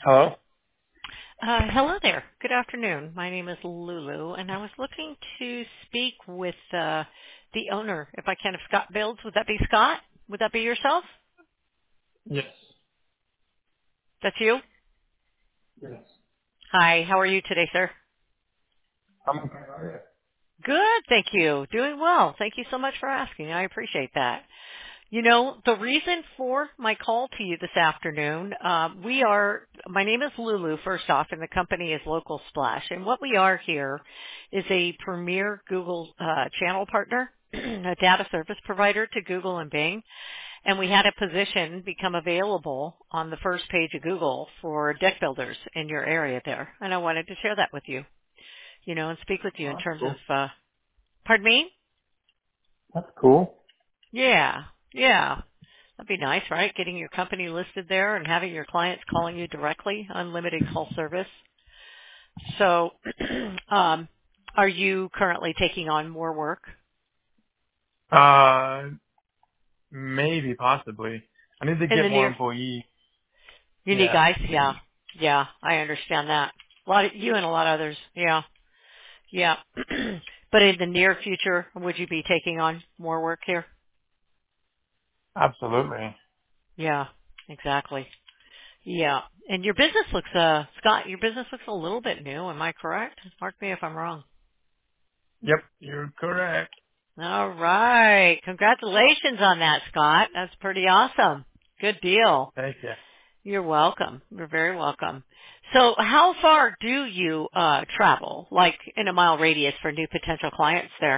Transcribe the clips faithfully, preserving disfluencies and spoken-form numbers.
Hello? Uh, hello there. Good afternoon. My name is Lulu, and I was looking to speak with uh, the owner, if I can, of Scott Builds. Would that be Scott? Would that be yourself? Yes. That's you? Yes. Hi. How are you today, sir? I'm okay. How are Good. Thank you. Doing well. Thank you so much for asking. I appreciate that. You know, the reason for my call to you this afternoon, uh, we are, my name is Lulu, first off, and the company is Local Splash. And what we are here is a premier Google uh, channel partner, a data service provider to Google and Bing. And we had a position become available on the first page of Google for deck builders in your area there. And I wanted to share that with you, you know, and speak with you Oh, in that's terms of, cool. uh, pardon me? That's cool. Yeah, yeah. That'd be nice, right? Getting your company listed there and having your clients calling you directly, unlimited call service. So, um, are you currently taking on more work Uh, maybe, possibly. I need to in get the more near? employees. You need Yeah. guys? Yeah, yeah. I understand that. A lot of you and a lot of others. Yeah, yeah. But in the near future, would you be taking on more work here? Absolutely. Yeah, exactly. Yeah. And your business looks, uh, Scott, your business looks a little bit new. Am I correct? Mark me if I'm wrong. Yep, you're correct. All right. Congratulations on that, Scott. That's pretty awesome. Good deal. Thank you. You're welcome. You're very welcome. So how far do you uh travel, like in a mile radius for new potential clients there?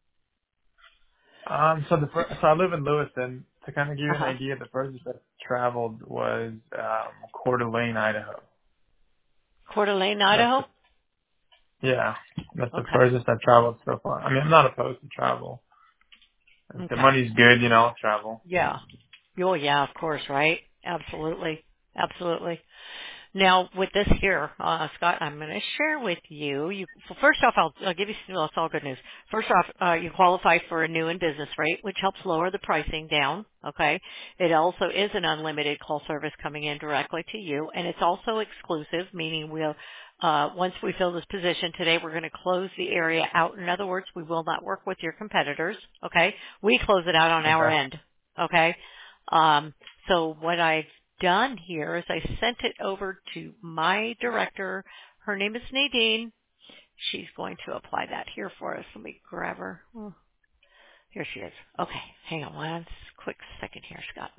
Um, so the fir- so I live in Lewiston. To kind of give you an Uh-huh. idea, the furthest I traveled was um, Coeur d'Alene, Idaho. Coeur d'Alene, That's Idaho? the yeah, that's the Okay. furthest I've traveled so far. I mean, I'm not opposed to travel. If the Okay. money's good, you know, I'll travel. Yeah. Oh yeah, of course, right? Absolutely. Absolutely. Now, with this here, uh, Scott, I'm going to share with you. You well, first off, I'll, I'll give you. Well, it's all good news. First off, uh, you qualify for a new and business rate, which helps lower the pricing down. Okay. It also is an unlimited call service coming in directly to you, and it's also exclusive, meaning we'll. Uh, once we fill this position today, we're going to close the area out. In other words, we will not work with your competitors. Okay. We close it out on our Okay. end. Okay. Um, so what I've done here is I sent it over to my director. Her name is Nadine. She's going to apply that here for us. Let me grab her. Oh, here she is. Okay, hang on one quick second here, Scott.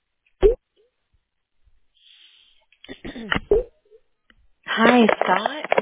Hi, Scott.